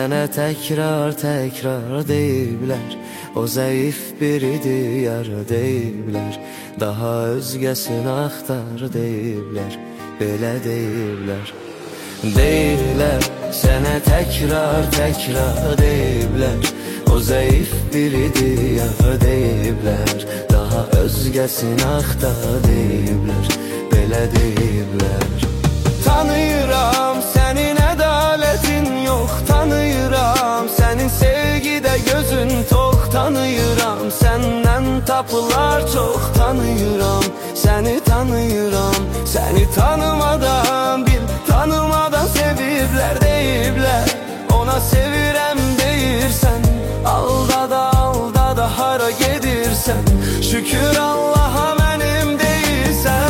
Sənə təkrar deyiblər, o zəif biridir yar deyiblər. Daha özgəsini axtar deyiblər, belə deyiblər. Deyiblər, sənə təkrar deyiblər, o zəif biridir yar deyiblər. Daha özgəsini axtar deyiblər, belə deyiblər. Tanıyıram sənin ədalətin yox, tanıyıram sənin sevgidə gözün tox, tanıyıram səndən tapılar çox, tanıyıram səni tanıyıram. Səni tanımadan bil, tanımadan seviblər deyiblər. Ona sevirəm deyirsən, aldada hara gedirsən, şükür Allaha mənim deyirsən.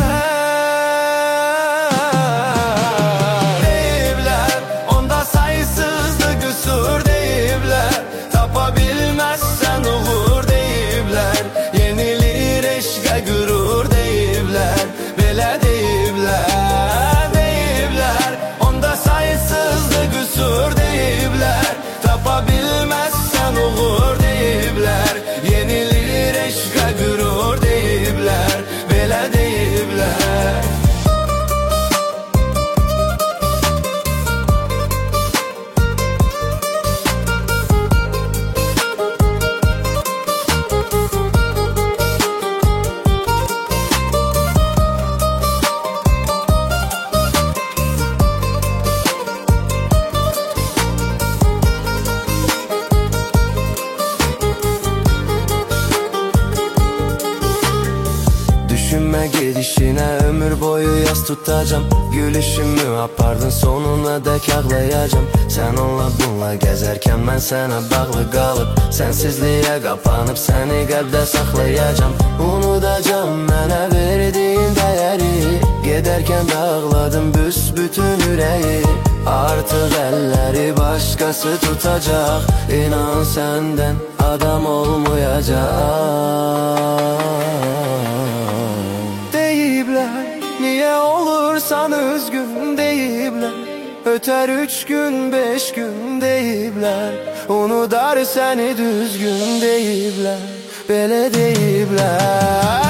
Deyiblər, onda sayısızdı qüsur deyiblər, tapa bilməzsən uğur deyiblər. Yenilir eşqə qürur deyiblər, belə deyiblər. Deyiblər, onda sayısızdı qüsur deyiblər, tapa bilməzsən uğur deyiblər. Yenilir eşqə qürur deyiblər, belə deyiblər. Düşünmə gedişinə ömür boyu yas tutacam, gülüşümü apardın sonuna dək ağlayacam. Sən onunla bununla gəzərkən mən sənə bağlı qalıb, sənsizliyə qapanıb səni qəlbdə saxlayacam. Unudacam mənə verdiyin dəyəri, gedərkən dağladım büsbütün ürəyi. Artıq əlləri başqası tutacaq, inan səndən adam olmayacaq. Niyə olursan üzgün deyiblər, ötər 3 gün 5 gün deyiblər. Unudar səni düzgün deyiblər, belə deyiblər.